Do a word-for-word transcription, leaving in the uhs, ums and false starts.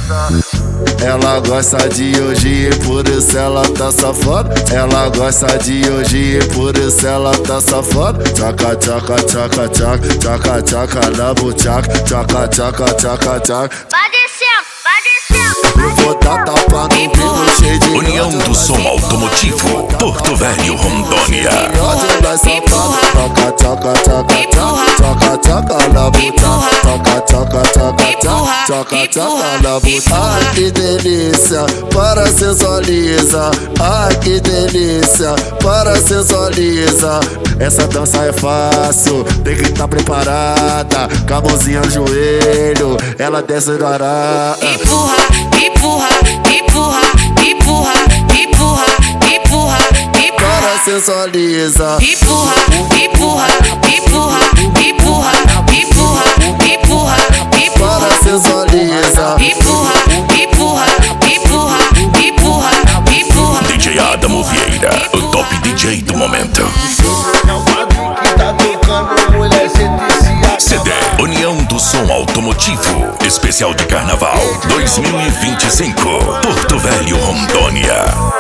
Ela gosta de hoje, por isso ela tá safada. Ela gosta de hoje, por isso ela tá safada. Tchaca, tchaca, tchaca, tchaca, tchaca, tchaca na buchaca. Tchaca, tchaca, tchaca, tchaca. Vai descendo, vai descendo. Eu vou dar tapa no bico cheio de União do Som Automotivo, Porto Velho, Rondônia. Tchaca, tchaca, tchaca, tchaca, tchaca na buchaca. Tchaca, tchaca, tchaca, tchaca, tchaca, tchaca na buchaca. Ai que delícia, para sensualiza. Ai que delícia, para sensualiza. Essa dança é fácil, tem que estar preparada. Com a mãozinha no joelho, ela desce do arara. Empurra, empurra, empurra, empurra, empurra, empurra, empurra. Para sensualiza. Empurra, empurra, empurra, empurra, empurra, empurra, empurra. Para sensualiza. Empurra, empurra, empurra, empurra, empurra. D J Adamo Vieira, o top D J do momento. C D União do Som Automotivo, especial de Carnaval dois mil e vinte e cinco, Porto Velho, Rondônia.